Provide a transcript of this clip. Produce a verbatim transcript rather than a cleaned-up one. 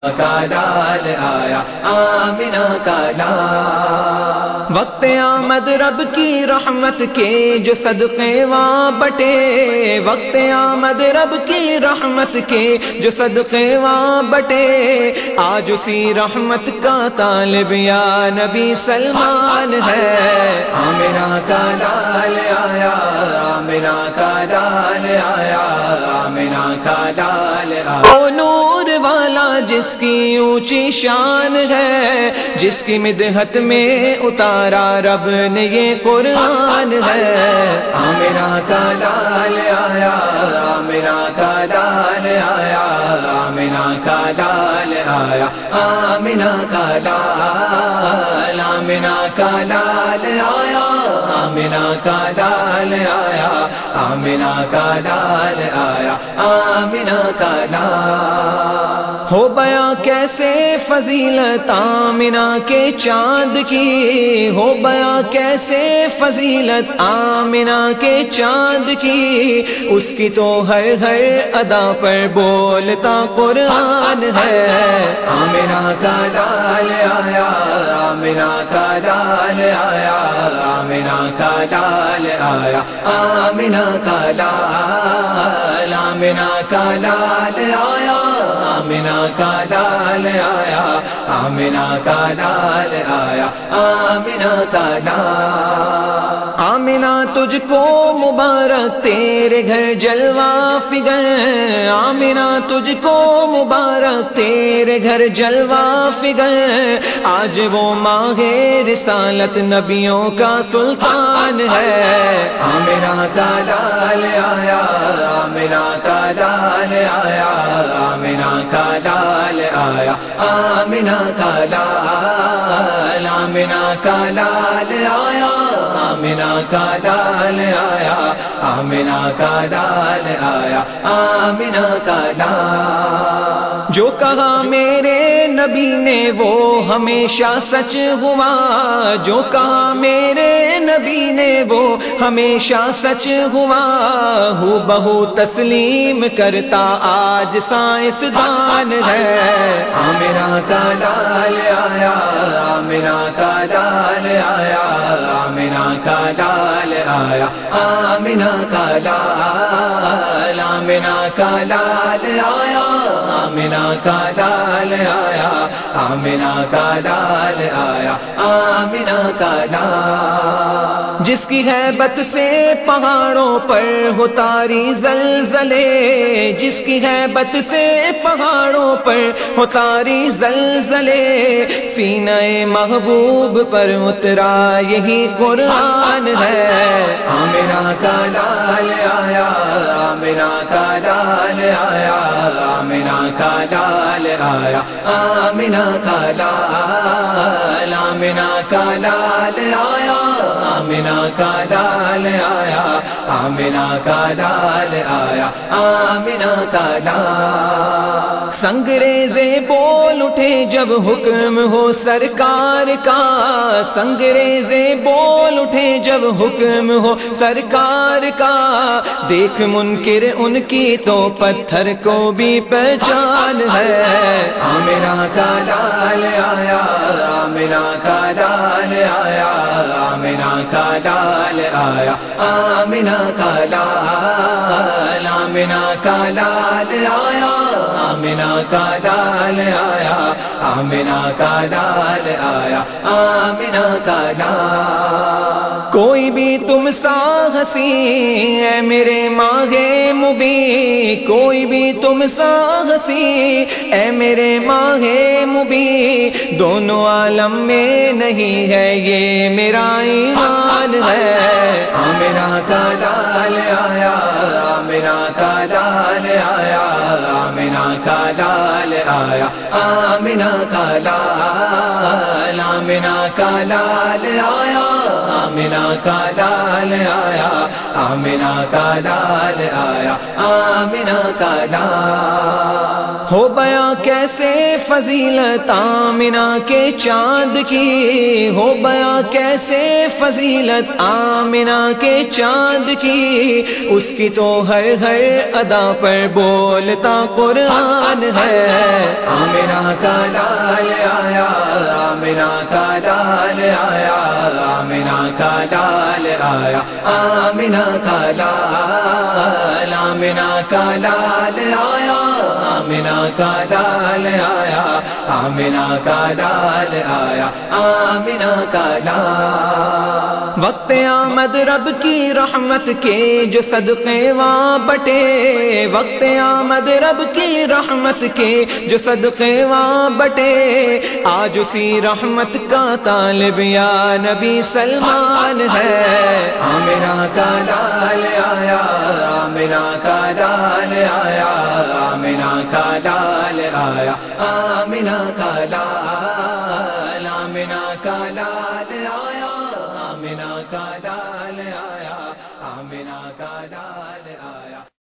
کا لال آیا آمنہ کا لال۔ وقت آمد رب کی رحمت کے جو صدقے وہاں بٹے، وقت آمد رب کی رحمت کے جو صدقے وہاں بٹے، آج اسی رحمت کا طالب یا نبی سلمان ہے۔ آمنہ کا لال آیا آمنہ کا لال آیا آمنہ کا لال آیا۔ او نور والا جس کی اونچی شان ہے، جس کی مدحت میں اتارا رب نے یہ قرآن ہے۔ آمنہ کا لال آیا آمنہ کا لال آیا آمنہ کا لال آیا آمنہ کا لال آمنہ کا لال آیا آمنہ کا لال آیا آمنہ کا لال آیا آمنہ کا لال۔ ہو بیاں کیسے فضیلت آمنہ کے چاند کی، ہو بیاں کیسے فضیلت آمنہ کے چاند کی، اس کی تو ہر ہر ادا پر بولتا قرآن ہے۔ آمنہ کا لال آیا آمنہ کا لال آیا آمنہ کا لال آیا آمنہ کا لال آمنہ کا لال آیا آمنہ کا لال آیا آمنہ کا لال آیا آمنہ کا لال۔ آمنہ تجھ کو مبارک تیرے گھر جلوہ فگر، آمنہ تجھ کو مبارک تیرے گھر جلوہ فگر، آج وہ ماہ رسالت نبیوں کا سلطان ہے۔ آمنہ کا لال آیا آمنہ کا لال آیا آمنہ کا لال آیا آمنہ کا لال آمنہ کا لال آیا آمنہ کا لال آیا آمنہ کا لال آیا آمنہ کا لال۔ جو کہا میرے نبی نے وہ ہمیشہ سچ ہوا، جو کہا میرے نبی نے وہ ہمیشہ سچ ہوا، ہو بہو تسلیم کرتا آج سائنسدان ہے۔ آمنہ کا لال آیا آمنہ کا لال آیا آمنہ کا لال آیا آمنہ کا لال آمنہ کا لال آیا آمنہ کا لال آیا آمنہ کا لال آیا آمنہ کا لال۔ جس کی ہیبت سے پہاڑوں پر ہو طاری زلزلے، جس کی ہیبت سے پہاڑوں پر ہو طاری زلزلے، سینہ محبوب پر اترا یہی قرآن ہے۔ آمنہ کا لال آیا آمنہ کا لال آیا آمنہ کا لال آیا آمنہ کا لال آمنہ کا لال آیا آمنہ کا لال آیا آمنہ کا لال آیا آمنہ کا لال۔ سنگریزے بول اٹھے جب حکم ہو سرکار کا، سنگریزے بول اٹھے جب حکم ہو سرکار کا، دیکھ منکر ان کی تو پتھر کو بھی پہچان ہے۔ آمنہ کا لال آیا آمنہ کا لال آیا آمنہ کا لال آیا آمنہ کا لال آمنہ کا لال آیا آمنہ کا لال آیا آمنہ کا لال آیا آمنہ کا لال۔ کوئی بھی تم سا ہنسی ہے میرے ماہ مبی، کوئی بھی تم سا ہنسی اے میرے ماہ مبی، دونوں عالم میں نہیں ہے یہ میرا ایمان ہے۔ آمنہ کا لال آیا آمنہ کا لال آیا آمنہ کا لال آیا آمنہ کا لال آمنہ کا لال آیا آمنہ کا لال آیا آمنہ کا لال آیا آمنہ کا لال۔ ہو بیاں کیسے فضیلت آمنہ کے چاند کی، ہو بیاں کیسے فضیلت آمنہ کے چاند کی، اس کی تو ہر ہر ادا پر بولتا قرآن سلمان ہے، آمنہ کا لال آیا، آمنہ کا لال آیا، آمنہ کا لال آیا، آمنہ کا لال، آمنہ کا لال آیا، آمنہ کا لال آیا، آمنہ کا لال آیا، آمنہ کا لال۔ وقت آمد رب کی رحمت کے جو صدقے وہاں بٹے، وقت آمد رب کی رحمت کے جو صدقے وہاں بٹے، آج اسی رحمت کا طالب یا نبی سلمان ہے، آمنہ کا لال آیا، آمنہ کا لال آیا، آمنہ کا لال آیا، آمنہ کا لال، آمنہ کا لال۔